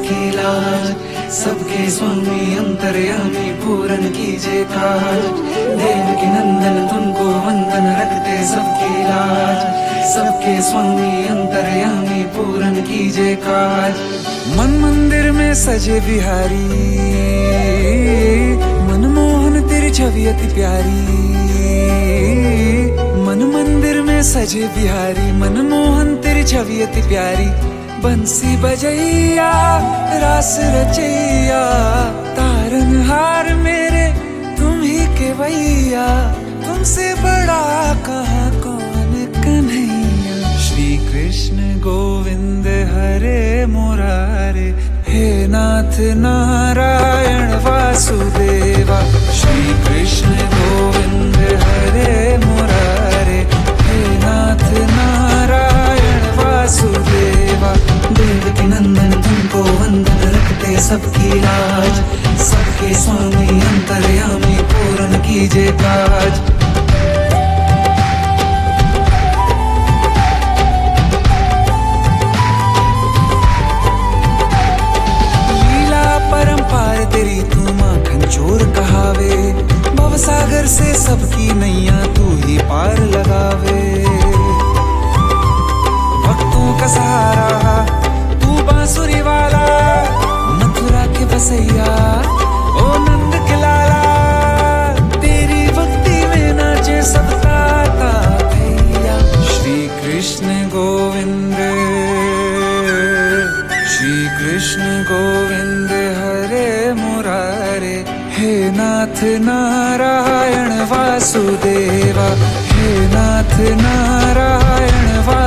सबकी लाज, सबके स्वामी अंतर्यामी पूरन कीजिए काज। देवकी नंदन तुमको वंदन रखते सबकी लाज, सबके स्वामी अंतर्यामी पूरन कीजिए काज। मन मंदिर में सजे बिहारी, मनमोहन तेरी छवि अति प्यारी। मन मंदिर में सजे बिहारी, मनमोहन तेरी छवि अति प्यारी। बंसी बजैया रास रचैया, तारनहार मेरे तुम ही के भैया। तुमसे बड़ा कहाँ कौन कन्हैया। श्री कृष्ण गोविंद हरे मुरारे, हे नाथ नारायण वासुदेवा। श्री कृष्ण गोविंद हरे मुरारे, हे नाथ नारायण वासुदेवा। देवकी नंदन तुमको वंदन रखते सबकी लाज, सबके स्वामी अंतर्यामी पूरन कीजिए काज। लीला परंपार तेरी तू माखन चोर कहावे। भवसागर से सबकी नैया तू ही पार लगावे। भक्तों का सहारा तू बांसुरी वाला, मथुरा के बसैया ओ नंद के लाला। तेरी भक्ति में नाचे सब ताता भैया। श्री कृष्ण गोविंद, श्री कृष्ण गोविंद हरे मुरारे, हे नाथ नारायण वासुदेवा। हे नाथ नारायण